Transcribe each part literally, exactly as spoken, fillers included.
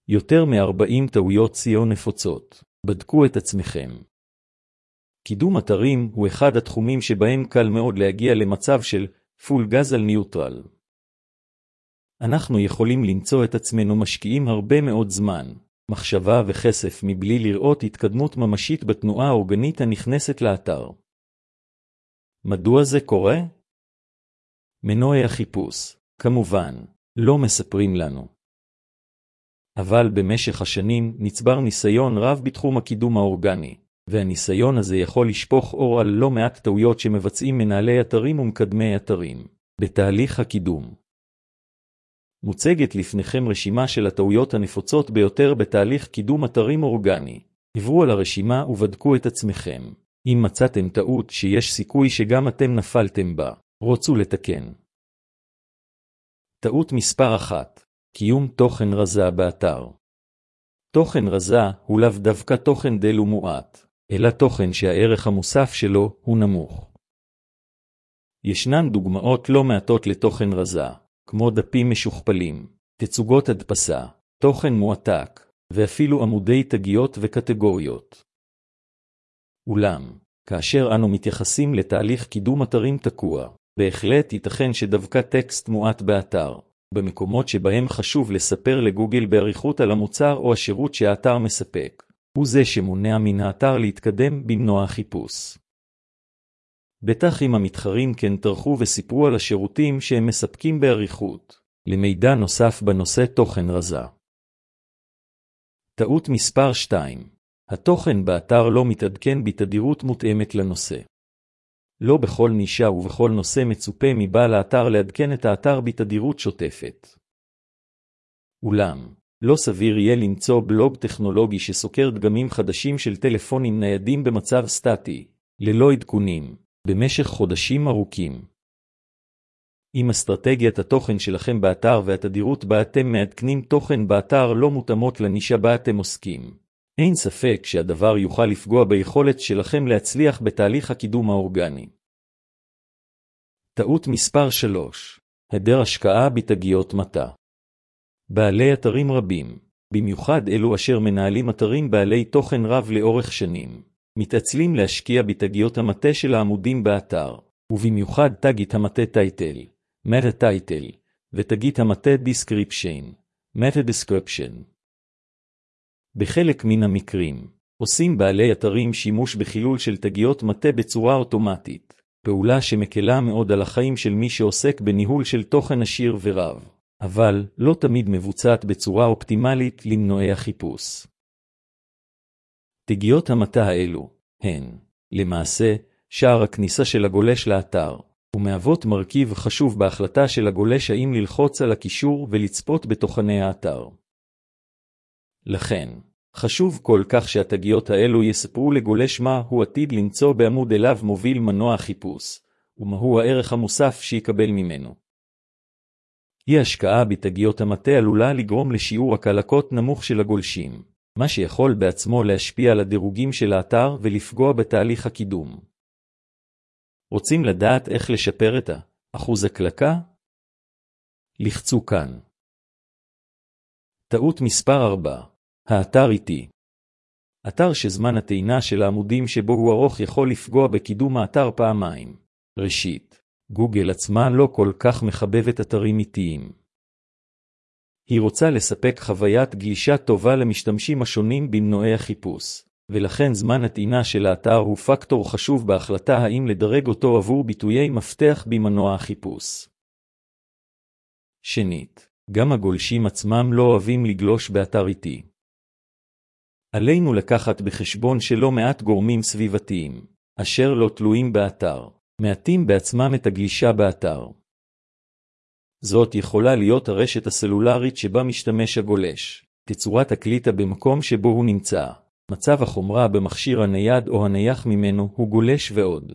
יותר מ-ארבעים טעויות S E O נפוצות. בדקו את עצמכם. קידום אתרים הוא אחד התחומים שבהם קל מאוד להגיע למצב של פול גז על ניוטרל. אנחנו יכולים למצוא את עצמנו משקיעים הרבה מאוד זמן, מחשבה וכסף מבלי לראות התקדמות ממשית בתנועה האורגנית הנכנסת לאתר. מדוע זה קורה? מנועי החיפוש, כמובן, לא מספרים לנו. אבל במשך השנים נצבר ניסיון רב בתחום הקידום האורגני, והניסיון הזה יכול לשפוך אור על לא מעט טעויות שמבצעים מנהלי אתרים ומקדמי אתרים בתהליך הקידום. מוצגת לפניכם רשימה של הטעויות הנפוצות ביותר בתהליך קידום אתרים אורגני. עברו על הרשימה ובדקו את עצמכם. אם מצאתם טעות שיש סיכוי שגם אתם נפלתם בה, רוצו לתקן. טעות מספר אחת. קיום תוכן רזה באתר. תוכן רזה הוא לאו דווקא תוכן דל ומועט, אלא תוכן שהערך המוסף שלו הוא נמוך. ישנן דוגמאות לא מעטות לתוכן רזה, כמו דפים משוכפלים, תצוגות הדפסה, תוכן מועתק, ואפילו עמודי תגיות וקטגוריות. אולם, כאשר אנו מתייחסים לתהליך קידום אתרים תקוע, בהחלט ייתכן שדווקא טקסט מועט באתר, במקומות שבהם חשוב לספר לגוגל בעריכות על המוצר או השירות שהאתר מספק, הוא זה שמונע מן האתר להתקדם במנוע החיפוש. בטח אם המתחרים כן טרחו וסיפרו על השירותים שהם מספקים בעריכות. למידע נוסף בנושא תוכן רזה. טעות מספר שתיים. התוכן באתר לא מתעדכן בתדירות מותאמת לנושא. לא בכל נישה ובכל נושא מצופה מבעל האתר לעדכן את האתר בתדירות שוטפת. אולם, לא סביר יהיה למצוא בלוג טכנולוגי שסוקר דגמים חדשים של טלפונים ניידים במצב סטטי, ללא עדכונים, במשך חודשים ארוכים. אם אסטרטגיית התוכן שלכם באתר והתדירות בה אתם מעדכנים תוכן באתר לא מותאמות לנישה בה אתם עוסקים, אין ספק שהדבר יוכל לפגוע ביכולת שלכם להצליח בתהליך הקידום האורגני. טעות מספר שלוש. היעדר השקעה בתגיות מטה. בעלי אתרים רבים, במיוחד אלו אשר מנהלים אתרים בעלי תוכן רב לאורך שנים, מתעצלים להשקיע בתגיות המטה של העמודים באתר, ובמיוחד תגית המטה טייטל, מטה טייטל, ותגית המטה דיסקריפשן, מטה דיסקריפשן. בחלק מן המקרים, עושים בעלי אתרים שימוש בחילול של תגיות מטה בצורה אוטומטית, פעולה שמקלה מאוד על החיים של מי שעוסק בניהול של תוכן עשיר ורב, אבל לא תמיד מבוצעת בצורה אופטימלית למנועי החיפוש. תגיות המטה האלו הן, למעשה, שער הכניסה של הגולש לאתר, ומהוות מרכיב חשוב בהחלטה של הגולש האם ללחוץ על הקישור ולצפות בתוכני האתר. לכן, חשוב כל כך שהתגיות האלו יספרו לגולש מה הוא עתיד למצוא בעמוד אליו מוביל מנוע החיפוש, ומהו הערך המוסף שיקבל ממנו. אי השקעה בתגיות המטה עלולה לגרום לשיעור הקלקות נמוך של הגולשים, מה שיכול בעצמו להשפיע על הדירוגים של האתר ולפגוע בתהליך הקידום. רוצים לדעת איך לשפר את אחוז הקלקה? לחצו כאן. טעות מספר ארבע. האתר איטי. אתר שזמן הטעינה של העמודים שבו הוא ארוך יכול לפגוע בקידום האתר פעמיים. ראשית, גוגל עצמה לא כל כך מחבבת אתרים איטיים. היא רוצה לספק חוויית גלישה טובה למשתמשים השונים במנועי החיפוש, ולכן זמן הטעינה של האתר הוא פקטור חשוב בהחלטה האם לדרג אותו עבור ביטויי מפתח במנוע החיפוש. שנית, גם הגולשים עצמם לא אוהבים לגלוש באתר איטי. עלינו לקחת בחשבון שלא מעט גורמים סביבתיים, אשר לא תלויים באתר, מעטים בעצמם את הגלישה באתר. זאת יכולה להיות הרשת הסלולרית שבה משתמש הגולש, תצורת הקליטה במקום שבו הוא נמצא, מצב החומרה במכשיר הנייד או הנייח ממנו הוא גולש ועוד.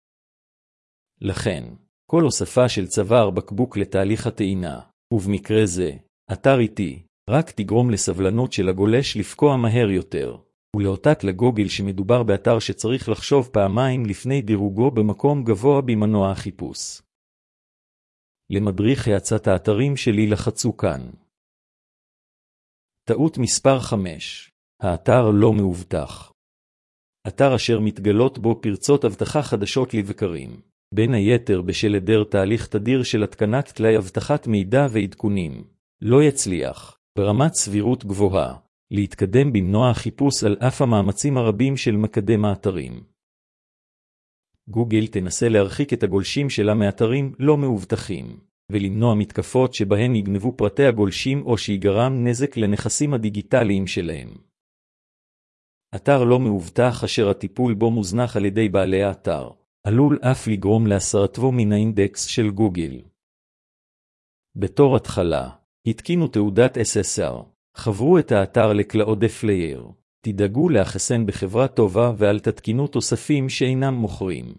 לכן, כל הוספה של צוואר בקבוק לתהליך הטעינה, ובמקרה זה, אתר איטי, רק תגרום לסבלנות של הגולש לפקוע מהר יותר, ולאותת לגוגל שמדובר באתר שצריך לחשוב פעמיים לפני דירוגו במקום גבוה במנוע החיפוש. למדריך האצת האתרים שלי לחצו כאן. טעות מספר חמש. האתר לא מאובטח. אתר אשר מתגלות בו פרצות אבטחה חדשות לבקרים, בין היתר בשל היעדר תהליך תדיר של התקנת כלי אבטחת מידע ועדכונים, לא יצליח, ברמת סבירות גבוהה, להתקדם במנוע החיפוש על אף המאמצים הרבים של מקדם האתרים. גוגל תנסה להרחיק את הגולשים שלה מאתרים לא מאובטחים, ולמנוע מתקפות שבהן יגנבו פרטי הגולשים או שיגרם נזק לנכסים הדיגיטליים שלהם. אתר לא מאובטח אשר הטיפול בו מוזנח על ידי בעלי האתר, עלול אף לגרום להסרתו מן האינדקס של גוגל. בתור התחלה, התקינו תעודת אס אס אר, חברו את האתר ל-Cloud Flare, תדאגו לאחסן בחברה טובה ואל תתקינו תוספים שאינם מוכרים.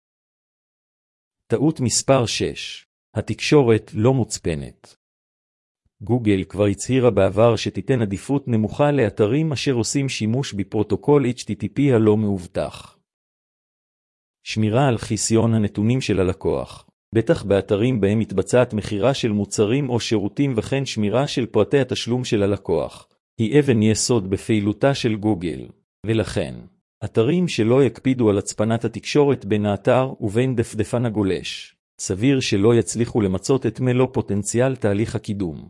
טעות מספר שש. התקשורת לא מוצפנת. גוגל כבר הצהירה בעבר שתיתן עדיפות נמוכה לאתרים אשר עושים שימוש בפרוטוקול אייץ' טי טי פי הלא מאובטח. שמירה על חיסיון הנתונים של הלקוח, בטח באתרים בהם מתבצעת מחירה של מוצרים או שירותים וכן שמירה של פרטי התשלום של הלקוח, היא אבן יסוד בפעילותה של גוגל, ולכן, אתרים שלא יקפידו על הצפנת התקשורת בין האתר ובין דפדפן הגולש, סביר שלא יצליחו למצות את מלוא פוטנציאל תהליך הקידום.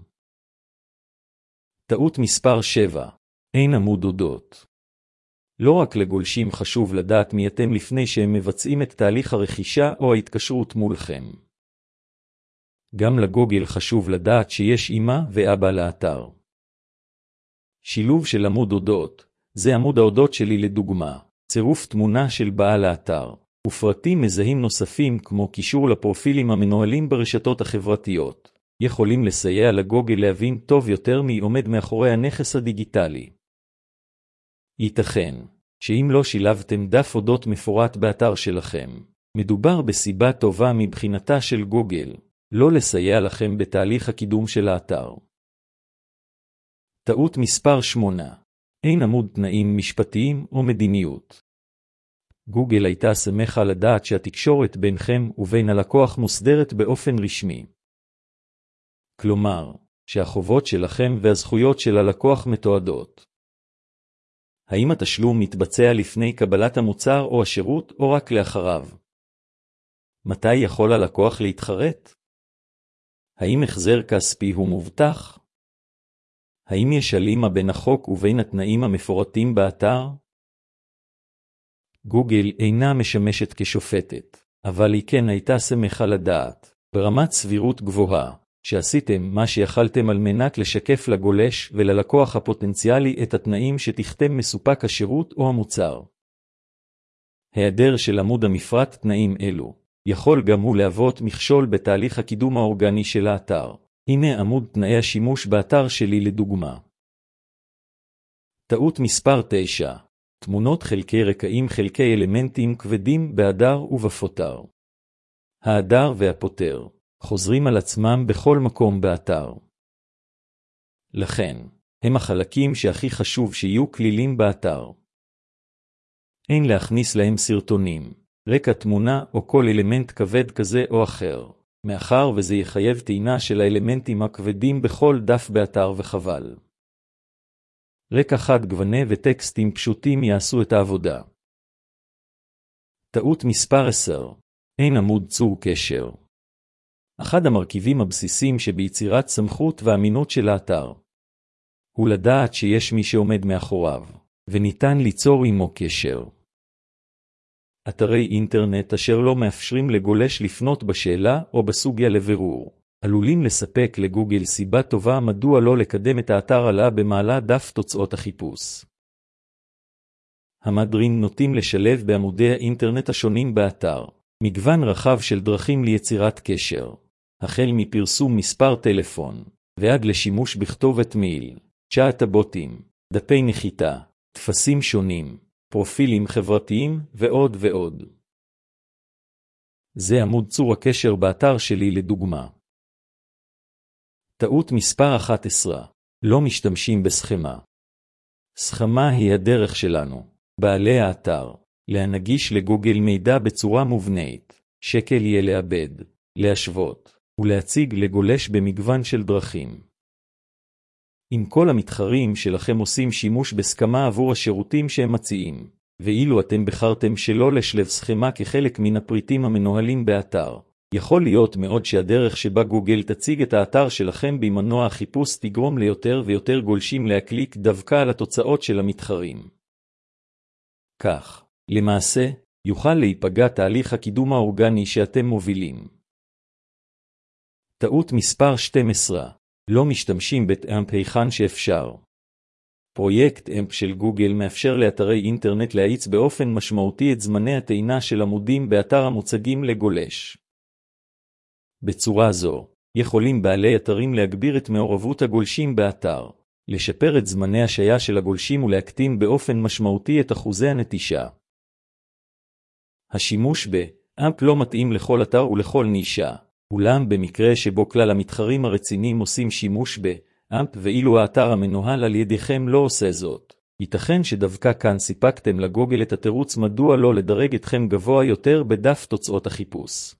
טעות מספר שבע. אין עמוד אודות. לא רק לגולשים חשוב לדעת מי אתם לפני שהם מבצעים את תהליך הרכישה או ההתקשרות מולכם. גם לגוגל חשוב לדעת שיש אמא ואבא לאתר. שילוב של עמוד אודות, זה עמוד האודות שלי לדוגמה, צירוף תמונה של בעל האתר, ופרטים מזהים נוספים כמו קישור לפרופילים המנוהלים ברשתות החברתיות, יכולים לסייע לגוגל להבין טוב יותר מי עומד מאחורי הנכס הדיגיטלי. ייתכן שאם לא שילבתם דף אודות מפורט באתר שלכם, מדובר בסיבה טובה מבחינתה של גוגל, לא לסייע לכם בתהליך הקידום של האתר. טעות מספר שמונה. אין עמוד תנאים משפטיים או מדיניות. גוגל הייתה שמחה לדעת שהתקשורת ביניכם ובין הלקוח מוסדרת באופן רשמי. כלומר, שהחובות שלכם והזכויות של הלקוח מתועדות. האם התשלום מתבצע לפני קבלת המוצר או השירות או רק לאחריו? מתי יכול הלקוח להתחרט? האם החזר כספי הוא מובטח? האם יש הלימה בין החוק ובין התנאים המפורטים באתר? גוגל אינה משמשת כשופטת, אבל היא כן הייתה שמחה לדעת, ברמת סבירות גבוהה, שעשיתם מה שיכלתם על מנת לשקף לגולש וללקוח הפוטנציאלי את התנאים שתכתם מסופק השירות או המוצר. היעדר של עמוד המפרט תנאים אלו, יכול גם הוא להוות מכשול בתהליך הקידום האורגני של האתר. הנה עמוד תנאי השימוש באתר שלי לדוגמה. טעות מספר תשע. תמונות חלקי רקעים חלקי אלמנטים כבדים באדר ובפוטר. האדר והפוטר חוזרים על עצמם בכל מקום באתר. לכן, הם החלקים שהכי חשוב שיהיו כלילים באתר. אין להכניס להם סרטונים, רקע תמונה או כל אלמנט כבד כזה או אחר, מאחר וזה יחייב טעינה של האלמנטים הכבדים בכל דף באתר וחבל. רקע חד גווני וטקסטים פשוטים יעשו את העבודה. טעות מספר עשר. אין עמוד צור קשר. אחד המרכיבים הבסיסיים שביצירת סמכות ואמינות של האתר הוא לדעת שיש מי שעומד מאחוריו, וניתן ליצור עמו קשר. אתרי אינטרנט אשר לא מאפשרים לגולש לפנות בשאלה או בסוגיה לבירור, עלולים לספק לגוגל סיבה טובה מדוע לא לקדם את האתר עלה במעלה דף תוצאות החיפוש. המדרים נוטים לשלב בעמודי האינטרנט השונים באתר, מגוון רחב של דרכים ליצירת קשר, החל מפרסום מספר טלפון, ועד לשימוש בכתובת מייל, צ'אט הבוטים, דפי נחיתה, דפסים שונים, פרופילים חברתיים ועוד ועוד. זה עמוד צור הקשר באתר שלי לדוגמה. טעות מספר אחת עשרה. לא משתמשים בסכמה. סכמה היא הדרך שלנו, בעלי האתר, להנגיש לגוגל מידע בצורה מובנית, שקל יהיה לאבד, להשוות, ולהציג לגולש במגוון של דרכים. אם כל המתחרים שלכם עושים שימוש בסכמה עבור השירותים שהם מציעים, ואילו אתם בחרתם שלא לשלב סכמה כחלק מן הפריטים המנוהלים באתר, יכול להיות מאוד שהדרך שבה גוגל תציג את האתר שלכם במנוע החיפוש תגרום ליותר ויותר גולשים להקליק דווקא על התוצאות של המתחרים. כך, למעשה, יוכל להיפגע תהליך הקידום האורגני שאתם מובילים. טעות מספר שתים עשרה. לא משתמשים באמפ היכן שאפשר. פרויקט אמפ של גוגל מאפשר לאתרי אינטרנט להאיץ באופן משמעותי את זמני הטעינה של עמודים באתר המוצגים לגולש. בצורה זו, יכולים בעלי אתרים להגביר את מעורבות הגולשים באתר, לשפר את זמני השהיה של הגולשים ולהקטין באופן משמעותי את אחוזי הנטישה. השימוש באמפ לא מתאים לכל אתר ולכל נישה, אולם במקרה שבו כלל המתחרים הרציניים עושים שימוש באמפ ואילו האתר המנוהל על ידיכם לא עושה זאת, ייתכן שדווקא כאן סיפקתם לגוגל את התירוץ מדוע לא לדרג אתכם גבוה יותר בדף תוצאות החיפוש.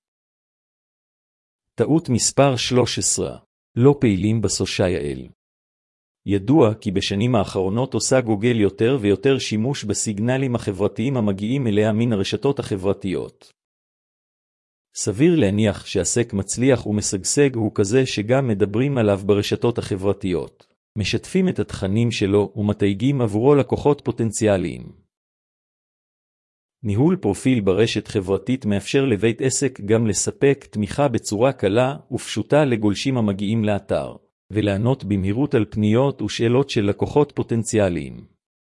טעות מספר שלוש עשרה. לא פעילים בסושיאל. ידוע כי בשנים האחרונות עושה גוגל יותר ויותר שימוש בסיגנלים החברתיים המגיעים אליה מן הרשתות החברתיות. סביר להניח שעסק מצליח ומשגשג הוא כזה שגם מדברים עליו ברשתות החברתיות, משתפים את התכנים שלו ומתייגים עבורו לקוחות פוטנציאליים. ניהול פרופיל ברשת חברתית מאפשר לבית עסק גם לספק תמיכה בצורה קלה ופשוטה לגולשים המגיעים לאתר, ולענות במהירות על פניות ושאלות של לקוחות פוטנציאליים.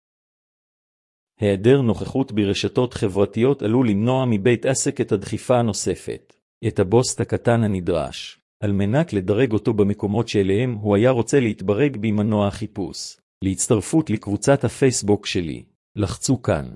היעדר נוכחות ברשתות חברתיות עלול למנוע מבית עסק את הדחיפה הנוספת, את הבוסט הקטן הנדרש, על מנת לדרג אותו במקומות שאליהם הוא היה רוצה להתברג במנוע החיפוש. להצטרפות לקבוצת הפייסבוק שלי, לחצו כאן.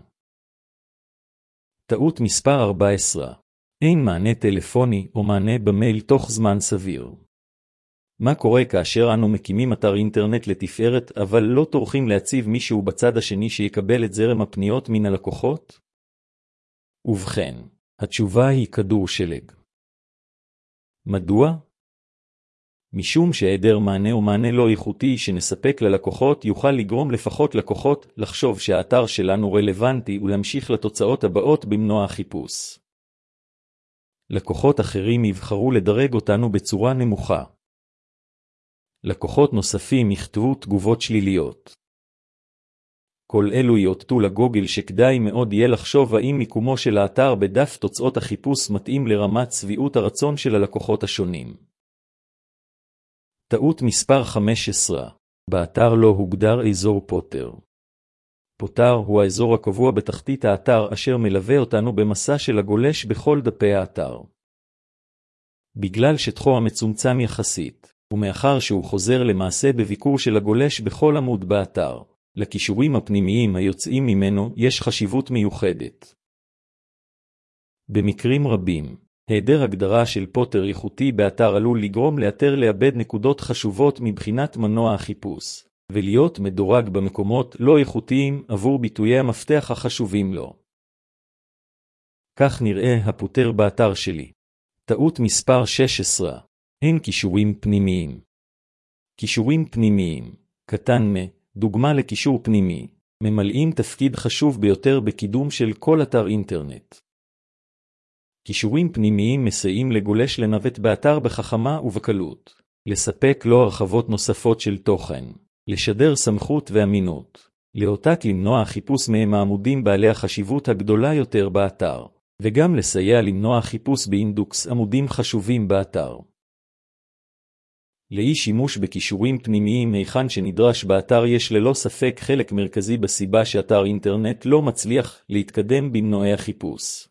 טעות מספר ארבע עשרה. אין מענה טלפוני או מענה במייל תוך זמן סביר. מה קורה כאשר אנו מקימים אתר אינטרנט לתפארת אבל לא טורחים להציב מישהו בצד השני שיקבל את זרם הפניות מן הלקוחות? ובכן, התשובה היא כדור שלג. מדוע? משום שהיעדר מענה או מענה לא איכותי שנספק ללקוחות יוכל לגרום לפחות לקוחות לחשוב שהאתר שלנו רלוונטי ולהמשיך לתוצאות הבאות במנוע החיפוש. לקוחות אחרים יבחרו לדרג אותנו בצורה נמוכה. לקוחות נוספים יכתבו תגובות שליליות. כל אלו יאותתו לגוגל שכדאי מאוד יהיה לחשוב האם מיקומו של האתר בדף תוצאות החיפוש מתאים לרמת שביעות הרצון של הלקוחות השונים. טעות מספר חמש עשרה. באתר לא הוגדר אזור פוטר. פוטר הוא האזור הקבוע בתחתית האתר אשר מלווה אותנו במסע של הגולש בכל דפי האתר. בגלל שטחו המצומצם יחסית, ומאחר שהוא חוזר למעשה בביקור של הגולש בכל עמוד באתר, לקישורים הפנימיים היוצאים ממנו יש חשיבות מיוחדת. במקרים רבים, היעדר הגדרה של פוטר איכותי באתר עלול לגרום לאתר לאבד נקודות חשובות מבחינת מנוע החיפוש, ולהיות מדורג במקומות לא איכותיים עבור ביטויי המפתח החשובים לו. כך נראה הפוטר באתר שלי. טעות מספר שש עשרה. אין קישורים פנימיים. קישורים פנימיים, קטן מ, דוגמה לקישור פנימי, ממלאים תפקיד חשוב ביותר בקידום של כל אתר אינטרנט. קישורים פנימיים מסייעים לגולש לנווט באתר בחכמה ובקלות, לספק לו הרחבות נוספות של תוכן, לשדר סמכות ואמינות, להותק למנוע חיפוש מהם העמודים בעלי החשיבות הגדולה יותר באתר, וגם לסייע למנוע חיפוש באינדוקס עמודים חשובים באתר. לאי שימוש בקישורים פנימיים היכן שנדרש באתר יש ללא ספק חלק מרכזי בסיבה שאתר אינטרנט לא מצליח להתקדם במנועי החיפוש.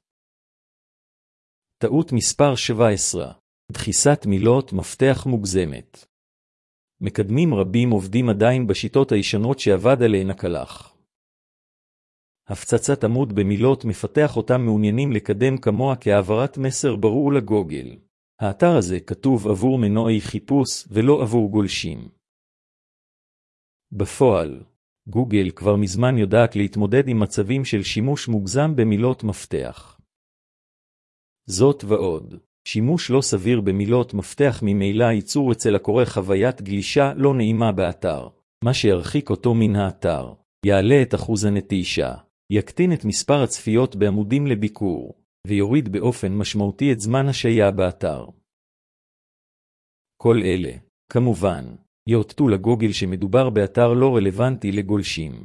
טעות מספר שבע עשרה. דחיסת מילות מפתח מוגזמת. מקדמים רבים עובדים עדיין בשיטות הישנות שעבד עליהן הקלח. הפצצת עמוד במילות מפתח אותם מעוניינים לקדם כמוה כהעברת מסר ברור לגוגל. האתר הזה כתוב עבור מנועי חיפוש ולא עבור גולשים. בפועל, גוגל כבר מזמן יודעת להתמודד עם מצבים של שימוש מוגזם במילות מפתח. זאת ועוד, שימוש לא סביר במילות מפתח ממילא ייצור אצל הקורא חוויית גלישה לא נעימה באתר, מה שירחיק אותו מן האתר, יעלה את אחוז הנטישה, יקטין את מספר הצפיות בעמודים לביקור, ויוריד באופן משמעותי את זמן השהייה באתר. כל אלה, כמובן, יאותתו לגוגל שמדובר באתר לא רלוונטי לגולשים.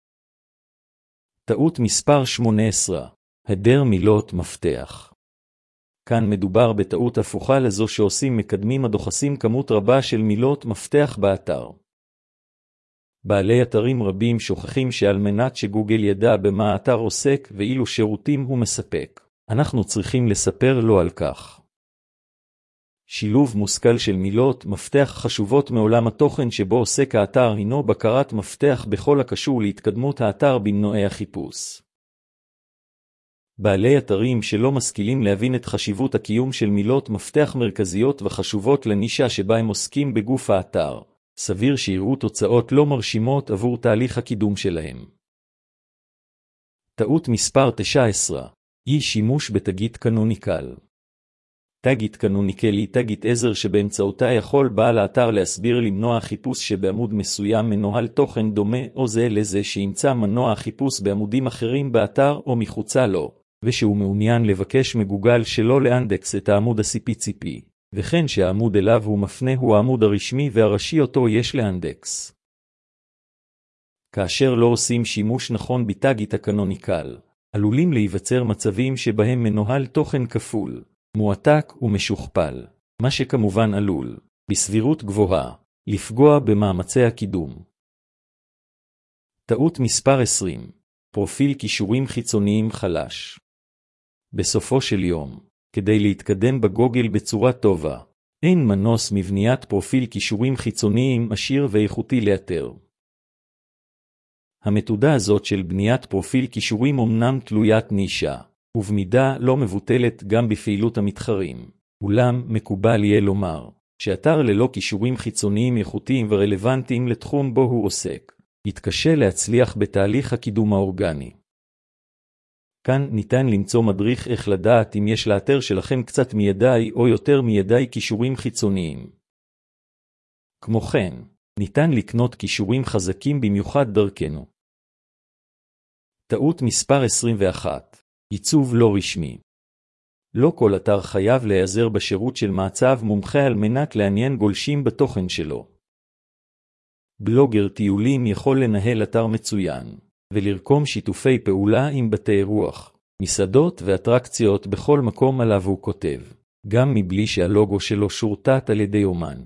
טעות מספר שמונה עשרה, היעדר מילות מפתח. כאן מדובר בטעות הפוכה לזו שעושים מקדמים הדוחסים כמות רבה של מילות מפתח באתר. בעלי אתרים רבים שוכחים שעל מנת שגוגל ידע במה האתר עוסק ואילו שירותים הוא מספק, אנחנו צריכים לספר לו על כך. שילוב מושכל של מילות מפתח חשובות מעולם התוכן שבו עוסק האתר הינו בקרת מפתח בכל הקשור להתקדמות האתר במנועי החיפוש. בעלי אתרים שלא משכילים להבין את חשיבות הקיום של מילות מפתח מרכזיות וחשובות לנישה שבה הם עוסקים בגוף האתר, סביר שיראו תוצאות לא מרשימות עבור תהליך הקידום שלהם. טעות מספר תשע עשרה, אי שימוש בתגית קנוניקל. תגית קנוניקל היא תגית עזר שבאמצעותה יכול בעל האתר להסביר למנוע חיפוש שבעמוד מסוים מנוהל תוכן דומה או זה לזה שימצא מנוע החיפוש בעמודים אחרים באתר או מחוצה לו, ושהוא מעוניין לבקש מגוגל שלא לאנדקס את העמוד ה-סי פי סי פי, וכן שהעמוד אליו הוא מפנה הוא העמוד הרשמי והראשי אותו יש לאנדקס. כאשר לא עושים שימוש נכון בתגית הקנוניקל, עלולים להיווצר מצבים שבהם מנוהל תוכן כפול, מועתק ומשוכפל, מה שכמובן עלול, בסבירות גבוהה, לפגוע במאמצי הקידום. טעות מספר עשרים, פרופיל קישורים חיצוניים חלש. בסופו של יום, כדי להתקדם בגוגל בצורה טובה, אין מנוס מבניית פרופיל קישורים חיצוניים עשיר ואיכותי לאתר. המתודה הזאת של בניית פרופיל קישורים אמנם תלוית נישה, ובמידה לא מבוטלת גם בפעילות המתחרים. אולם מקובל יהיה לומר, שאתר ללא קישורים חיצוניים איכותיים ורלוונטיים לתחום בו הוא עוסק, יתקשה להצליח בתהליך הקידום האורגני. כאן ניתן למצוא מדריך איך לדעת אם יש לאתר שלכם קצת מידי או יותר מידי קישורים חיצוניים. כמו כן, ניתן לקנות קישורים חזקים במיוחד דרכנו. טעות מספר עשרים ואחת, עיצוב לא רשמי. לא כל אתר חייב להיעזר בשירות של מעצב מומחה על מנת לעניין גולשים בתוכן שלו. בלוגר טיולים יכול לנהל אתר מצוין, ולרקום שיתופי פעולה עם בתי אירוח, מסעדות ואטרקציות בכל מקום עליו הוא כותב, גם מבלי שהלוגו שלו שורטט על ידי אומן.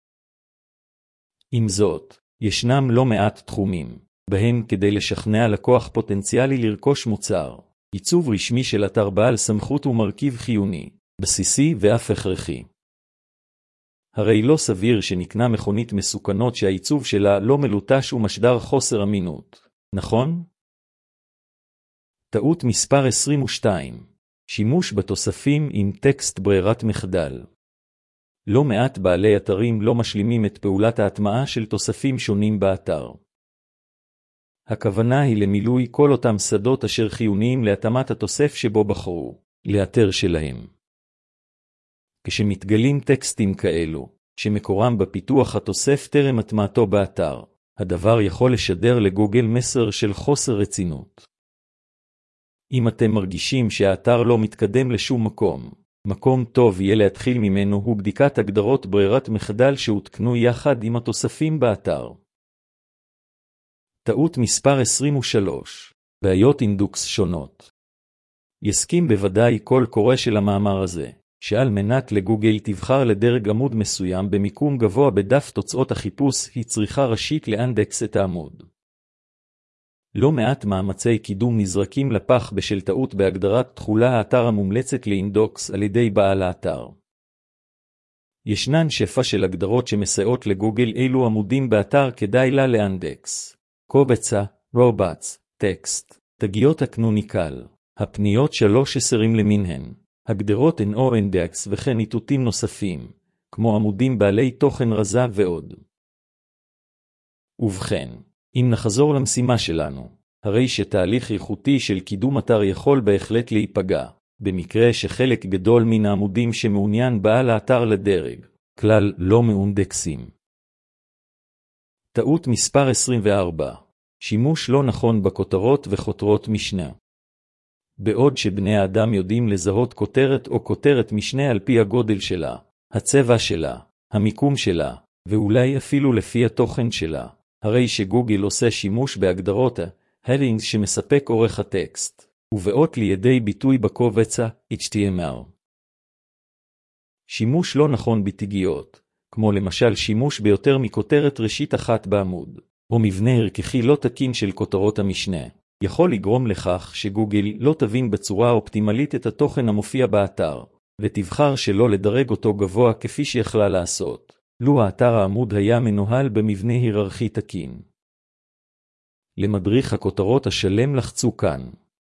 עם זאת, ישנם לא מעט תחומים, בהם כדי לשכנע לקוח פוטנציאלי לרכוש מוצר, עיצוב רשמי של אתר בעל סמכות הוא מרכיב חיוני, בסיסי ואף הכרחי. הרי לא סביר שנקנה מכונית מסוכנות שהעיצוב שלה לא מלוטש ומשדר חוסר אמינות, נכון? טעות מספר עשרים ושתיים, שימוש בתוספים עם טקסט ברירת מחדל. לא מעט בעלי אתרים לא משלימים את פעולת ההטמעה של תוספים שונים באתר. הכוונה היא למילוי כל אותם שדות אשר חיוניים להתאמת התוסף שבו בחרו, לאתר שלהם. כשמתגלים טקסטים כאלו, שמקורם בפיתוח התוסף טרם הטמעתו באתר, הדבר יכול לשדר לגוגל מסר של חוסר רצינות. אם אתם מרגישים שהאתר לא מתקדם לשום מקום, מקום טוב יהיה להתחיל ממנו הוא בדיקת הגדרות ברירת מחדל שהותקנו יחד עם התוספים באתר. טעות מספר עשרים ושלוש, בעיות אינדוקס שונות. יסכים בוודאי כל קורא של המאמר הזה, שעל מנת לגוגל תבחר לדרג עמוד מסוים במיקום גבוה בדף תוצאות החיפוש היא צריכה ראשית לאנדקס את העמוד. לא מעט מאמצי קידום נזרקים לפח בשל טעות בהגדרת תחולה האתר המומלצת לאינדוקס על ידי בעל האתר. ישנן שפע של הגדרות שמסייעות לגוגל אילו עמודים באתר כדאי לה לאנדקס. קובצה, רובוטס, טקסט, תגיות הקנוניקל, הפניות שלוש עשרים למיניהן, הגדרות N O Index וכן איתותים נוספים, כמו עמודים בעלי תוכן רזה ועוד. ובכן, אם נחזור למשימה שלנו, הרי שתהליך איכותי של קידום אתר יכול בהחלט להיפגע, במקרה שחלק גדול מן העמודים שמעוניין בעל האתר לדרג, כלל לא מאונדקסים. טעות מספר עשרים וארבע. שימוש לא נכון בכותרות וכותרות משנה. בעוד שבני האדם יודעים לזהות כותרת או כותרת משנה על פי הגודל שלה, הצבע שלה, המיקום שלה, ואולי אפילו לפי התוכן שלה, הרי שגוגל עושה שימוש בהגדרות ה-headings שמספק עורך הטקסט, ובאות לידי ביטוי בקובץ ה-אייץ' טי אם אל. שימוש לא נכון בתגיות, כמו למשל שימוש ביותר מכותרת ראשית אחת בעמוד, או מבנה הרככי לא תקין של כותרות המשנה, יכול לגרום לכך שגוגל לא תבין בצורה אופטימלית את התוכן המופיע באתר, ותבחר שלא לדרג אותו גבוה כפי שיכלה לעשות, לו האתר העמוד היה מנוהל במבנה היררכי תקין. למדריך הכותרות השלם לחצו כאן.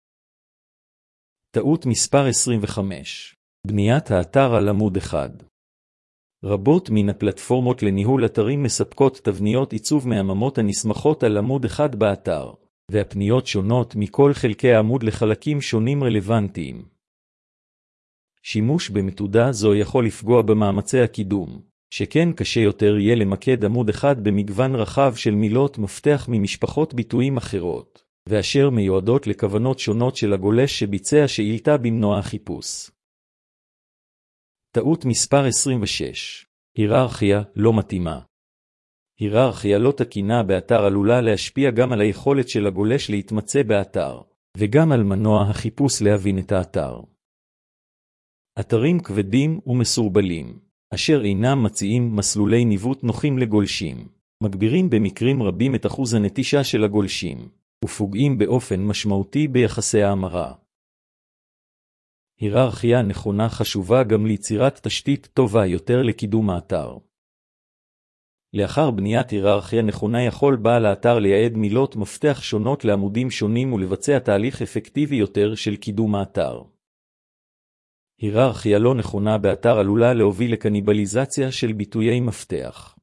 טעות מספר עשרים וחמש. בניית האתר על עמוד אחד. רבות מן הפלטפורמות לניהול אתרים מספקות תבניות עיצוב מהממות הנסמכות על עמוד אחד באתר, והפניות שונות מכל חלקי העמוד לחלקים שונים רלוונטיים. שימוש במתודה זו יכול לפגוע במאמצי הקידום, שכן קשה יותר יהיה למקד עמוד אחד במגוון רחב של מילות מפתח ממשפחות ביטויים אחרות, ואשר מיועדות לכוונות שונות של הגולש שביצע שאילתה במנוע החיפוש. טעות מספר עשרים ושש. היררכיה לא מתאימה. היררכיה לא תקינה באתר עלולה להשפיע גם על היכולת של הגולש להתמצא באתר, וגם על מנוע החיפוש להבין את האתר. אתרים כבדים ומסורבלים, אשר אינם מציעים מסלולי ניווט נוחים לגולשים, מגבירים במקרים רבים את אחוז הנטישה של הגולשים, ופוגעים באופן משמעותי ביחסי ההמרה. היררכיה נכונה חשובה גם ליצירת תשתית טובה יותר לקידום האתר. לאחר בניית היררכיה נכונה יכול בעל האתר לייעד מילות מפתח שונות לעמודים שונים ולבצע תהליך אפקטיבי יותר של קידום האתר. היררכיה לא נכונה באתר עלולה להוביל לקניבליזציה של ביטויי מפתח.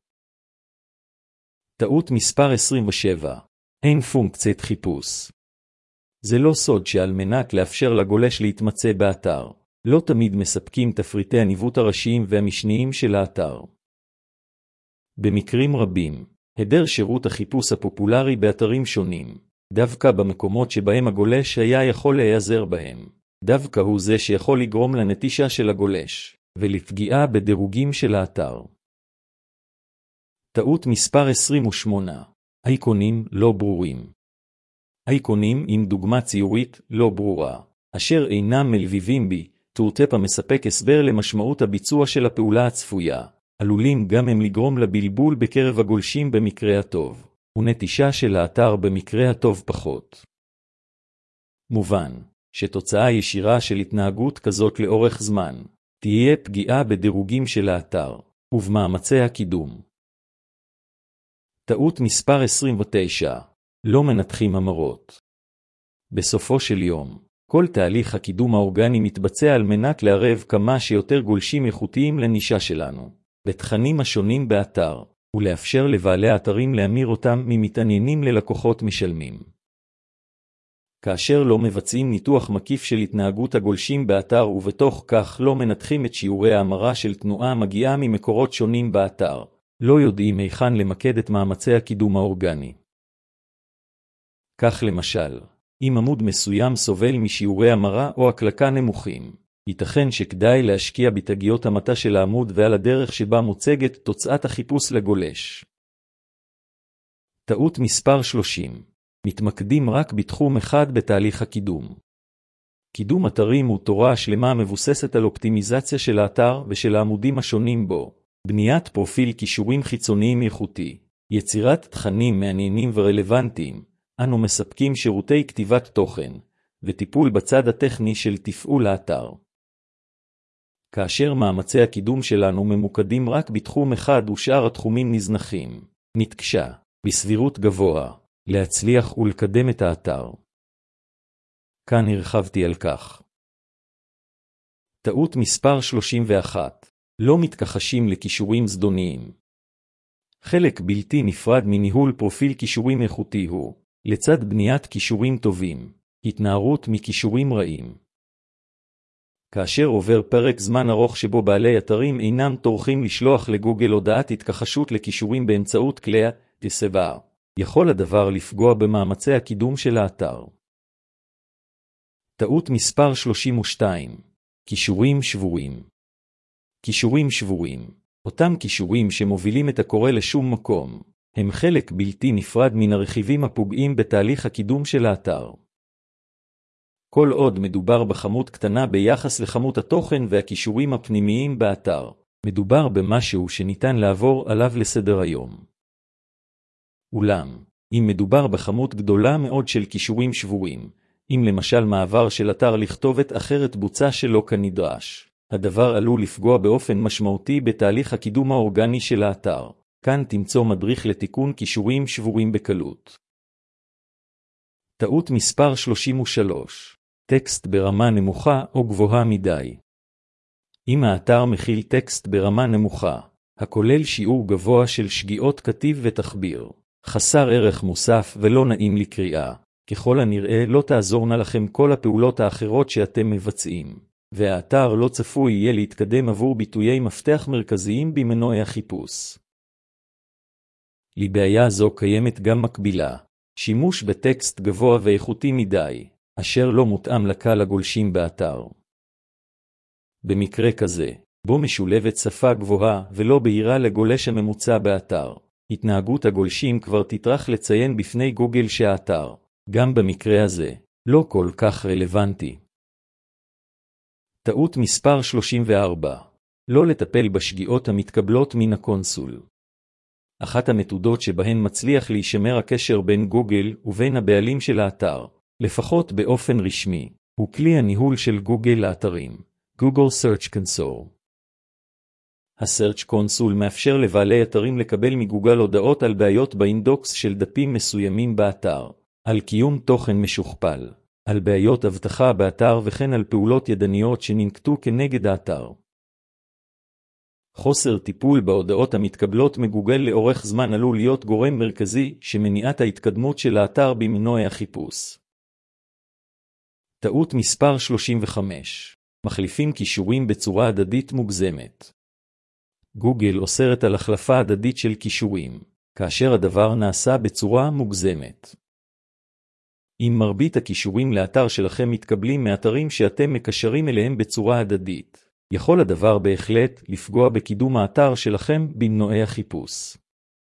טעות מספר עשרים ושבע. אין פונקציית חיפוש. זה לא סוד שעל מנת לאפשר לגולש להתמצא באתר, לא תמיד מספקים תפריטי הניווט הראשיים והמשניים של האתר. במקרים רבים, היעדר שירות החיפוש הפופולרי באתרים שונים, דווקא במקומות שבהם הגולש היה יכול להיעזר בהם, דווקא הוא זה שיכול לגרום לנטישה של הגולש, ולפגיעה בדירוגים של האתר. טעות מספר עשרים ושמונה. אייקונים לא ברורים. אייקונים עם דוגמה ציורית לא ברורה, אשר אינם מלביבים בי, טורטפ המספק הסבר למשמעות הביצוע של הפעולה הצפויה, עלולים גם הם לגרום לבלבול בקרב הגולשים במקרה הטוב, ונטישה של האתר במקרה הטוב פחות. מובן, שתוצאה ישירה של התנהגות כזאת לאורך זמן, תהיה פגיעה בדירוגים של האתר, ובמאמצי הקידום. טעות מספר עשרים ותשע. לא מנתחים המרות. בסופו של יום, כל תהליך הקידום האורגני מתבצע על מנת לערב כמה שיותר גולשים איכותיים לנישה שלנו, בתכנים השונים באתר, ולאפשר לבעלי האתרים להמיר אותם ממתעניינים ללקוחות משלמים. כאשר לא מבצעים ניתוח מקיף של התנהגות הגולשים באתר ובתוך כך לא מנתחים את שיעורי ההמרה של תנועה מגיעה ממקורות שונים באתר, לא יודעים היכן למקד את מאמצי הקידום האורגני. כך למשל, אם עמוד מסוים סובל משיעורי המרה או הקלקה נמוכים, ייתכן שכדאי להשקיע בתגיות המטה של העמוד ועל הדרך שבה מוצגת תוצאת החיפוש לגולש. טעות מספר שלושים. מתמקדים רק בתחום אחד בתהליך הקידום. קידום אתרים הוא תורה שלמה מבוססת על אופטימיזציה של האתר ושל העמודים השונים בו, בניית פרופיל קישורים חיצוניים איכותי, יצירת תכנים מעניינים ורלוונטיים, אנו מספקים שירותי כתיבת תוכן, וטיפול בצד הטכני של תפעול האתר. כאשר מאמצי הקידום שלנו ממוקדים רק בתחום אחד ושאר התחומים נזנחים, נתקשה, בסבירות גבוה, להצליח ולקדם את האתר. כאן הרחבתי על כך. טעות מספר שלושים ואחת. לא מתכחשים לקישורים זדוניים. חלק בלתי נפרד מניהול פרופיל קישורים איכותי הוא, לצד בניית קישורים טובים, התנערות מקישורים רעים. כאשר עובר פרק זמן ארוך שבו בעלי אתרים אינם טורחים לשלוח לגוגל הודעת התכחשות לקישורים באמצעות כלי התסיסה, יכול הדבר לפגוע במאמצי הקידום של האתר. טעות מספר שלושים ושתיים. קישורים שבורים. קישורים שבורים, אותם קישורים שמובילים את הקורא לשום מקום, הם חלק בלתי נפרד מן הרכיבים הפוגעים בתהליך הקידום של האתר. כל עוד מדובר בכמות קטנה ביחס לכמות התוכן והקישורים הפנימיים באתר, מדובר במשהו שניתן לעבור עליו לסדר היום. אולם, אם מדובר בכמות גדולה מאוד של קישורים שבורים, אם למשל מעבר של אתר לכתובת אחרת בוצע שלא כנדרש, הדבר עלול לפגוע באופן משמעותי בתהליך הקידום האורגני של האתר. כאן תמצוא מדריך לתיקון קישורים שבורים בקלות. טעות מספר שלושים ושלוש. טקסט ברמה נמוכה או גבוהה מדי. אם האתר מכיל טקסט ברמה נמוכה, הכולל שיעור גבוה של שגיאות כתיב ותחביר, חסר ערך מוסף ולא נעים לקריאה, ככל הנראה לא תעזורנה לכם כל הפעולות האחרות שאתם מבצעים, והאתר לא צפוי יהיה להתקדם עבור ביטויי מפתח מרכזיים במנועי החיפוש. לבעיה זו קיימת גם מקבילה, שימוש בטקסט גבוה ואיכותי מדי, אשר לא מותאם לקהל הגולשים באתר. במקרה כזה, בו משולבת שפה גבוהה ולא בהירה לגולש הממוצע באתר, התנהגות הגולשים כבר תטרח לציין בפני גוגל שהאתר, גם במקרה הזה, לא כל כך רלוונטי. טעות מספר שלושים וארבע. לא לטפל בשגיאות המתקבלות מן הקונסול. אחת המתודות שבהן מצליח להישמר הקשר בין גוגל ובין הבעלים של האתר, לפחות באופן רשמי, הוא כלי הניהול של גוגל לאתרים, Google Search Console. ה-Search Console מאפשר לבעלי אתרים לקבל מגוגל הודעות על בעיות באינדוקס של דפים מסוימים באתר, על קיום תוכן משוכפל, על בעיות אבטחה באתר וכן על פעולות ידניות שננקטו כנגד האתר. חוסר טיפול בהודעות המתקבלות מגוגל לאורך זמן עלול להיות גורם מרכזי שמניעת ההתקדמות של האתר במנועי החיפוש. טעות מספר שלושים וחמש. מחליפים קישורים בצורה הדדית מוגזמת. גוגל אוסרת על החלפה הדדית של קישורים, כאשר הדבר נעשה בצורה מוגזמת. אם מרבית הקישורים לאתר שלכם מתקבלים מאתרים שאתם מקשרים אליהם בצורה הדדית, יכול הדבר בהחלט לפגוע בקידום האתר שלכם במנועי החיפוש.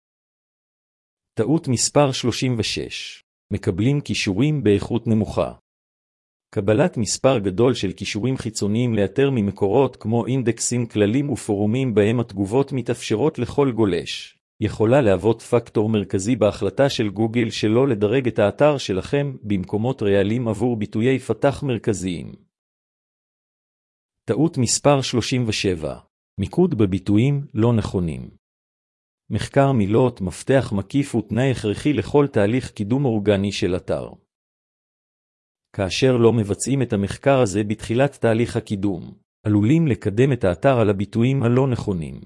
טעות מספר שלושים ושש. מקבלים קישורים באיכות נמוכה. קבלת מספר גדול של קישורים חיצוניים לאתר ממקורות כמו אינדקסים כללים ופורומים בהם התגובות מתאפשרות לכל גולש, יכולה להוות פקטור מרכזי בהחלטה של גוגל שלא לדרג את האתר שלכם במקומות ריאליים עבור ביטויי פתח מרכזיים. טעות מספר שלושים ושבע. מיקוד בביטויים לא נכונים. מחקר מילות מפתח מקיף הוא תנאי הכרחי לכל תהליך קידום אורגני של אתר. כאשר לא מבצעים את המחקר הזה בתחילת תהליך הקידום, עלולים לקדם את האתר על הביטויים הלא נכונים.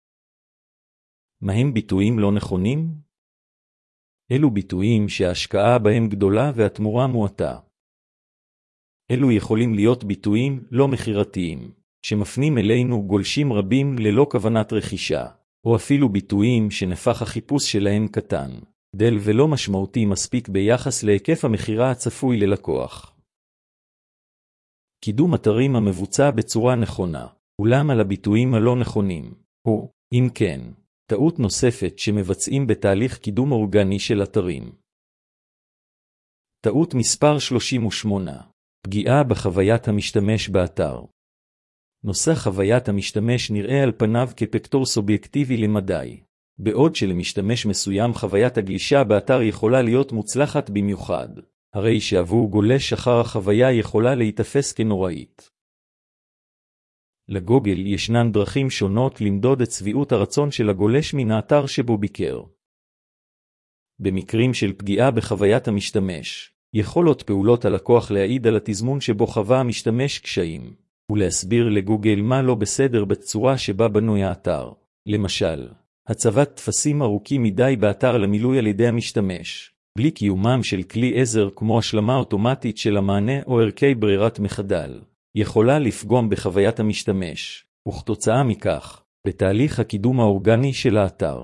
מהם ביטויים לא נכונים? אלו ביטויים שההשקעה בהם גדולה והתמורה מועטה. אלו יכולים להיות ביטויים לא מחירתיים, שמפנים אלינו גולשים רבים ללא כוונת רכישה, או אפילו ביטויים שנפח החיפוש שלהם קטן, דל ולא משמעותי מספיק ביחס להיקף המחירה הצפוי ללקוח. קידום אתרים המבוצע בצורה נכונה, אולם על הביטויים הלא נכונים, או, אם כן, טעות נוספת שמבצעים בתהליך קידום אורגני של אתרים. טעות מספר שלושים ושמונה. פגיעה בחוויית המשתמש באתר. נושא חוויית המשתמש נראה על פניו כפקטור סובייקטיבי למדי, בעוד שלמשתמש מסוים חוויית הגלישה באתר יכולה להיות מוצלחת במיוחד, הרי שעבור גולש אחר החוויה יכולה להתאפס כנוראית. לגוגל ישנן דרכים שונות למדוד את שביעות הרצון של הגולש מן האתר שבו ביקר. במקרים של פגיעה בחוויית המשתמש, יכולות פעולות הלקוח להעיד על התזמון שבו חווה המשתמש קשיים, ולהסביר לגוגל מה לא בסדר בצורה שבה בנוי האתר. למשל, הצבת טפסים ארוכים מדי באתר למילוי על ידי המשתמש, בלי קיומם של כלי עזר כמו השלמה אוטומטית של המענה או ערכי ברירת מחדל, יכולה לפגום בחוויית המשתמש, וכתוצאה מכך, בתהליך הקידום האורגני של האתר.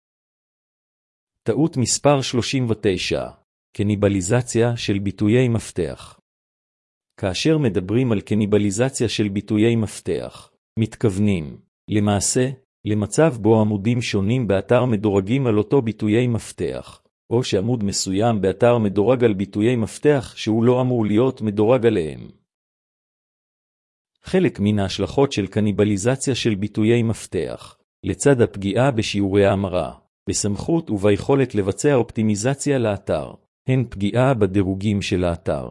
טעות מספר שלושים ותשע, קניבליזציה של ביטויי מפתח. כאשר מדברים על קניבליזציה של ביטויי מפתח, מתכוונים, למעשה, למצב בו עמודים שונים באתר מדורגים על אותו ביטויי מפתח, או שעמוד מסוים באתר מדורג על ביטויי מפתח שהוא לא אמור להיות מדורג עליהם. חלק מן ההשלכות של קניבליזציה של ביטויי מפתח, לצד הפגיעה בשיעורי ההמרה, בסמכות וביכולת לבצע אופטימיזציה לאתר, הן פגיעה בדירוגים של האתר.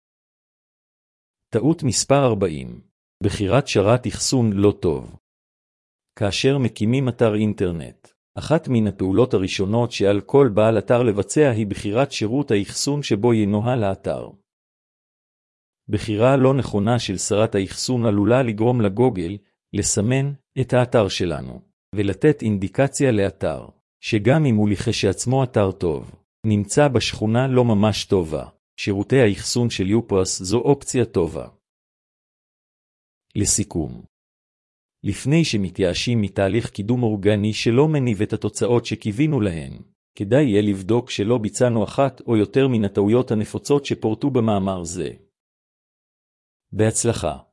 טעות מספר ארבעים, בחירת שרת אחסון לא טוב. כאשר מקימים אתר אינטרנט, אחת מן הפעולות הראשונות שעל כל בעל אתר לבצע היא בחירת שירות האחסון שבו ינוהל האתר. בחירה לא נכונה של שרת האחסון עלולה לגרום לגוגל לסמן את האתר שלנו, ולתת אינדיקציה לאתר, שגם אם הוא לכשעצמו אתר טוב, נמצא בשכונה לא ממש טובה. שירותי האחסון של יופרס זו אופציה טובה. לסיכום, לפני שמתייאשים מתהליך קידום אורגני שלא מניב את התוצאות שקיווינו להן, כדאי יהיה לבדוק שלא ביצענו אחת או יותר מן הטעויות הנפוצות שפורטו במאמר זה. בהצלחה.